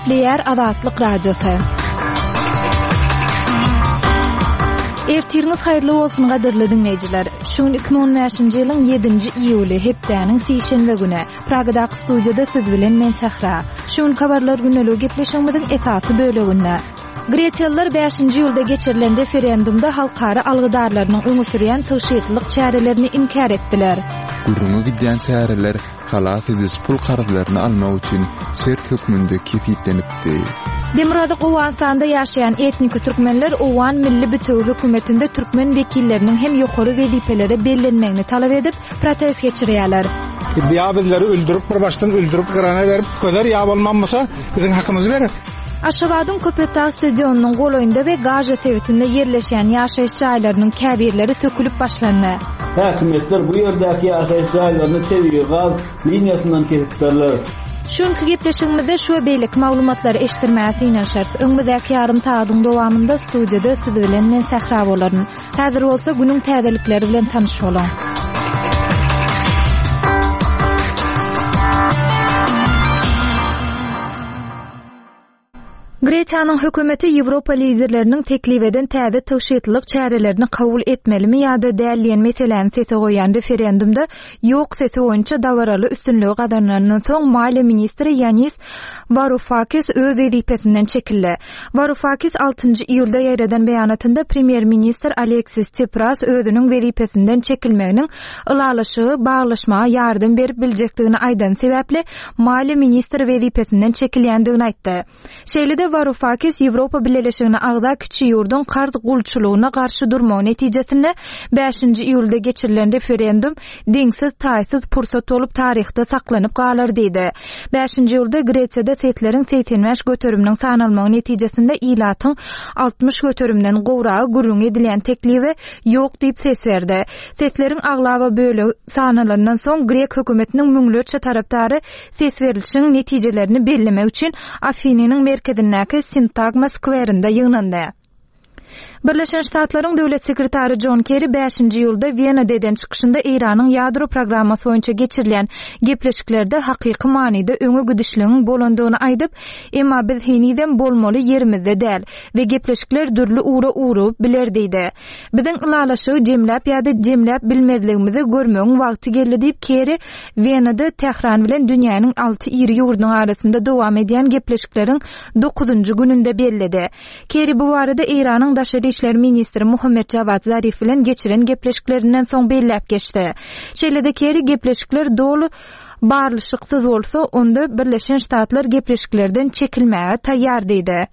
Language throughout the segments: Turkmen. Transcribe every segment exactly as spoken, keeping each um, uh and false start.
Nükleer Azatlyk Radiosu. Ertiriniz hayırlı olsun gaderli dinleyijiler. Şuň iki bin on beşinji ýylyň ýedinji iýuly hepdeniň seýşembe güni Pragadaky studiýada siz bilen men Sahra. Şuň kabarlar güneligi gepleşýänmiň esasy böleginde. Gretiyalılar beşinji ýylda geçirilen referendumda halkara algydarlarynyň öňe sürýän tygşytlyk çärelerini inkar etdiler. Gurrungy gidýän çäreler halat edis pul garzylaryny almak üçin sert hökmünde kefitlenipdi. Demiradyk Owansanda ýaşaýan etnik türkmenler Owan milli bütöw hökümetinde türkmen wekilleriniň hem ýokary wezipelere bellenmegini talap edip protest geçirýärler. Ya bizleri öldürüp bir baştan öldürüp gırana verip kadar ya olmamasa bizim hakkımızı verir. Aşgabatyň Köpekdağ stadionunyň goloýunda we Gaja tewitinde yerleşýän ýaşaýyş jaýlarynyň käbirleri sökülüp başlandy. Häkimetler bu ýerdäki ýaşaýyş jaýlaryny tebigy gaz liniýasyndan kesipdirler. Şuňky gepleşigimizde şu beýlik maglumatlary eşitdirmäsi ýa-şers öňümüzdäki ýarym taýdyň dowamında studiýada siz bilen men Sahra bolaryn. Häzir bolsa günüň täzelikleri bilen tanyş bolan. Gretiýanyň hökümeti Ýewropa liderleriniň teklip eden täze tygşytlyk çärelerini kabul etmelimi ýa-da däl diýen meseleni sese goýan referendumda ýok sesi boýunça dawaraly üstünligi gazanandan soň Maliýe ministri Yanis Varoufakis öz wezipesinden çekildi. Varoufakis altynjy iýulda ýereden beýanatynda premier ministr Aleksis Tsipras özüniň wezipesinden çekilmeginiň ılalaşygy baglaşmaga ýardym berip biljekdigini aýdan sebäpli Maliýe ministri wezipesinden çekilýändigini aýtdy. Şeýlede Varoufakis Ýewropa Birleşigine agza kiçi ýurdun qarz gulçulugyna garşy durmagy netijesinde beşinji iýulda geçirilen referendum deňsiz taýsyz pursat bolup taryhda saklanyp galar diýdi. beşinji iýulda Gretiýada setleriň seksen beş götürüminiň sanalmagy netijesinde ilatyň altmış götürümden gowragy gurrun edilen teklibi ýok diýip ses berdi. Setleriň aglawa bölegi sanalandan soň Grek hökümetiniň müňlerçe tarapdary ses berilişiniň netijelerini bellemek üçin Afiniň merkezinde Sintagma skwerinde ýygnandy. Birleşen Ştatlaryň döwlet sekretary John Kerry beşinji iýulda Wienada eden çykyşynda Iranyň ýadro programmasy boýunça geçirilen gepleşiklerde hakyky manida öňe gidişligiň bolandygyny aýdyp, emma biz heniden bolmaly yerimizde däl we gepleşikler dürli uğra uğrup biler diýdi. Biziň ulalaşygy jemläp ýa-da jemläp bilmezligimizi görmegiň wagty geldi diýip Kerry Wienada Tehran bilen dünýäniň alty iri ýurdunyň arasynda dowam edýän gepleşikleriň dokuzunjy gününde bellidi. Kerry bu barada Iranyň daşary İşler Ministri Muhammed Javad Zarif bilen geçiren gepleşiklerinden soň belläp geçdi. Şeýlede Kerry gepleşikler dolu barlyşyksyz bolsa, onda Birleşen Ştatlar gepleşiklerden çekilmäge taýýar diýdi.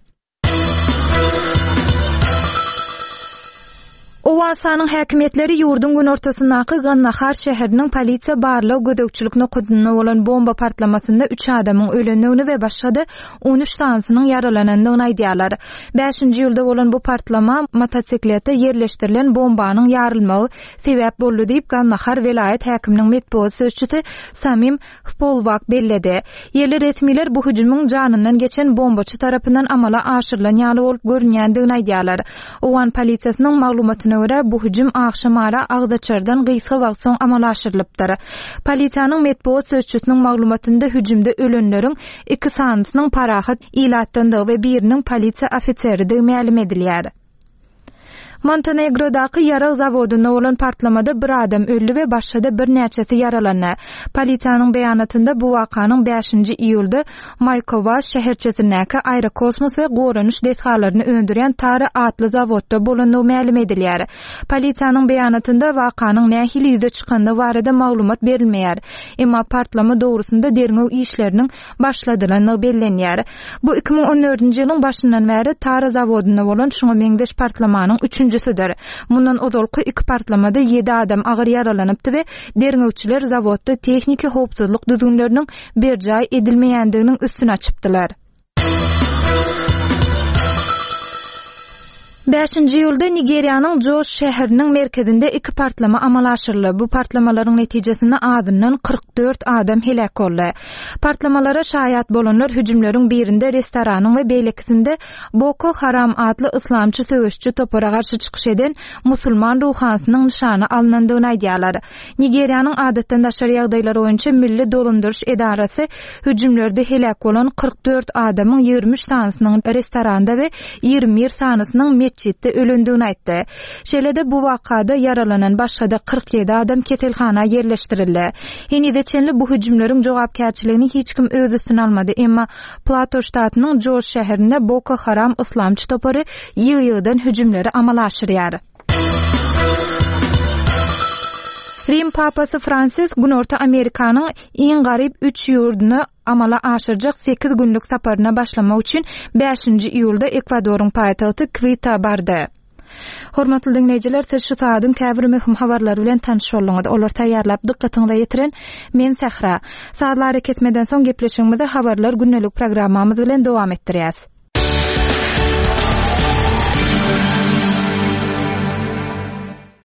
Owansanyň häkimetleri ýurdun gün ortasyndaky Gannahar şäheriniň polisiýa barlyk gödekçilik nokudyna bolan bomba partlamasynda üç adamyň ölendigini we başga on üç tansynyň yaralanandygyny aýdýarlar. beşinji iýulda bolan bu partlama mototsiklete yerleşdirilen bombanyň ýarylmagy sebäp boldy diýip Gannahar welaýat häkiminiň medeniýet sözçüsi Samim Polwak belledi. Ýerli resmiler bu hüjümyň janyndan geçen bombaçy tarapyndan amala aşyrylan ýaly bolup görünýändigini aýdýarlar. Owan polisiýasynyň maglumatyna göre bu hüjüm akşamara Agdaçardan gysga wagt soň amala aşyrylypdyr. Polisiýanyň medeniýet sözçüsiniň maglumatynda hüjümde ölenleriň iki sanysynyň parahat ilatdandygy we biriniň polisiýa ofiseri ma'lum edilýär. Montenegro'daky ýarag zawodunda bolan partlamada bir adam öldü we başga bir näçesi yaralandy. Polisiýanyň beýanatynda bu wakanyň beşinji iýulda Maykova şäherçesindäki Aerokosmos we Goranuş deshalaryny öndüren Tara atly zawodda bolandygy ma'lum edilýär. Polisiýanyň beýanatynda wakanyň nähili ýüze çykanda barada maglumat berilmeýär. Emma partlama dogrusunda derňew işleriniň başladylandygy bellenýär. Bu iki bin on dördünji ýylyň başyndan bäri Tara zawodunda bolan şoňa meňdeş partlamanyň üçünji Mundan odolky iki partlamada yedi adam agyr yaralanypdy we derňewçiler zawodda tehnika howpsuzlyk düzgünleriniň berjaý edilmeýändiginiň üstüne açypdylar. beşinji ýylda Nigeriýanyň Jos şäheriniň merkezinde iki partlama amal aşyrly. Bu partlamalaryň netijesinde adyndan kırk dört adam helak boldy. Partlamalara şaýat bolanlar hüjümleriň birinde restoranyň we beýlekisinde Boko Haram adly islamçy söwüşçü topara garşy çykyş eden musulman ruhansynyň nişany alynandygyny aýdýarlar. Nigeriýanyň adatdan daşary ýagdaýlary boýunça Milli Dolandyrş Edarasy hüjümlerde helak bolan kırk dört adamyň ýigirmi üç sanysynyň restoranda we ýigirmi bir sanysynyň mesçitde ölündüğünü aýtdy. Şeýlede bu wakada yaralanan başga kırk yedi adam ketelhana yerleştirildi. Henide çenli bu hüjümleriň jogapkärçiligini hiç kim öz üstüne almady. Emma Plateau ştatynyň Jos şäherinde Boko Haram islamçy topary ýyl-ýyldan hüjümleri amala aşyrýar. Rim Papasy Fransis Günorta Amerikanyň iň garyp üç ýurduny amala aşyrjak sekiz günlük saparyna başlamak üçin beşinji iýulda Ekwadoryň paýtagty Quito bardy. Hormatly dinleýijiler, siz şu saatyň käbir möhüm habarlary bilen tanış bolýaňyz. Olar taýýarlap dikkatiňizi ýetiren men Sahra. Saatlar ketmeden soň gepleşigimizde habarlar günnelik programmamyz bilen dowam etdirýäs.